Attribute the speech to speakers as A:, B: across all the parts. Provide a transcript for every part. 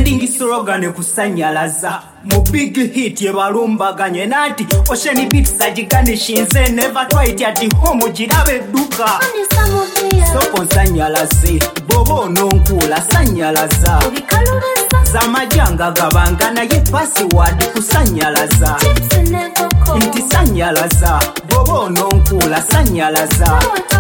A: trending slogan kusanyalaza mu big hit ye balumbaganye nati Ocean Beats agiganishinze never try it at home girabe duka soko nsanyalaze bobo nonkula sanyalaza zamajanga gabangana ye password kusanyalaza inti sanyalaza bobo nonkula sanyalaza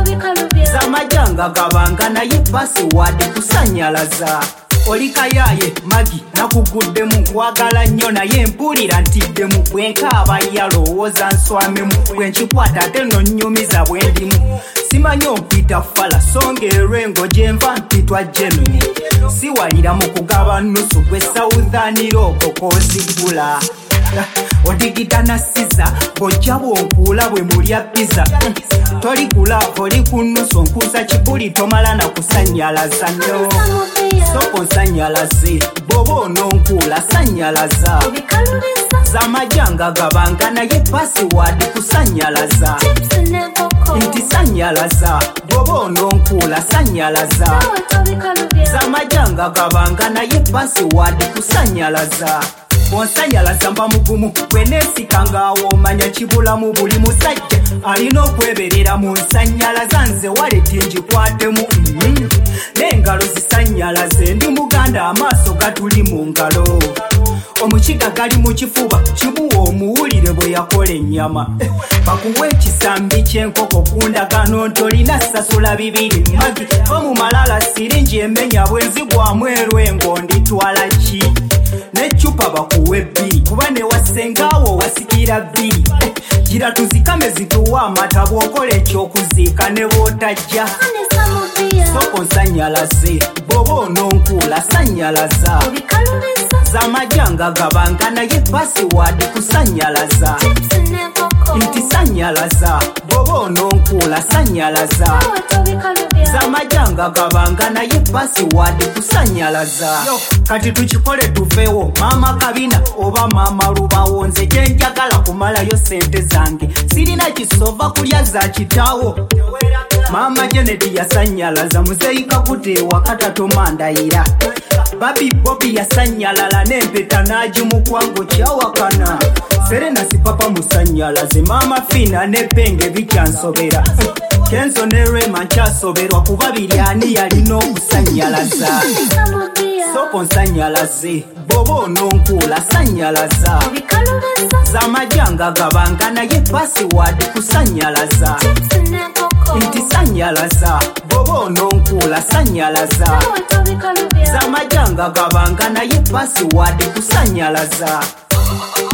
A: zamajanga gabangana ye password kusanyalaza Olika yaye magi nakuguddemu nkwagala nnyo naye mpulira ntiddemu bwenkaaba yalowooza nswamemu bwenkikwata ate nonnyumiza bwendimu simanyi ompita fala songa erwengo gyenva mpitwa Gemini siwalira mu kugaba nusu gwe sawuthanira okwo kozigula odigita na siza bojja bwonkuula bwe mulya pizza tolikula oli ku nusu onkuusa kibuli tomala na kusanyalaza no soko nsanyalaze bobo nonkula sanyalaza zamajanga gabangana ye password kusanyalaza inti sanyalaza bobo nonkula sanyalaza zamajanga gabangana ye password kusanyalaza Onsanyalaza mba mugumu bwenesikanga omanya kibula mu buli musajja alina okweberera mu nsanyalaza nze waleti ngikwatemu n'engalo zisanyalaze ndi muganda amaaso gatuli mu ngalo omukiga gali mu kifuba kibuwa omuwulire bwe yakola ennyama bakuwa ekisambi ky'enkoko kundagano ntolina sasula bibiri magi omu malala siringi emenya bwenzigwamu erwengo nditwala ki nechupa bakuwe bbiri kuba ne wasengaawo wasikira bbiri gira tuzikame zituwa amata bw'okola ekyokuziika ne bw'otajja soko nsanyalaze bobo nonkula sanyalaza zamajanga gabangana ye password kusanyalaza inti sanyalaza bobo nonkula sanyalaza zamajanga gabangana ye password kusanyalaza kati tukikole tuveewo mama kabina oba mama lubawo nze gyenjagala kumalayo sente zange sirina kisova kulya za kitaawo mama Janet yasanyalaza muzeyika kuteewa katatomandaira babi bobi yasanyalala n'empeta n'agimukwango kyawakana Serena sipapa musanyalaze mama Fina ne Penge bikyansobera Kenzo ne Rema nkyasoberwa kuba biryani yalina okusanyalaza soko nsanyalaze bobo nonkula sanyalaza zamajanga gabangana ye password kusanyalaza inti sanyalaza bobo nonkula sanyalaza zamajanga gabangana ye password kusanyalaza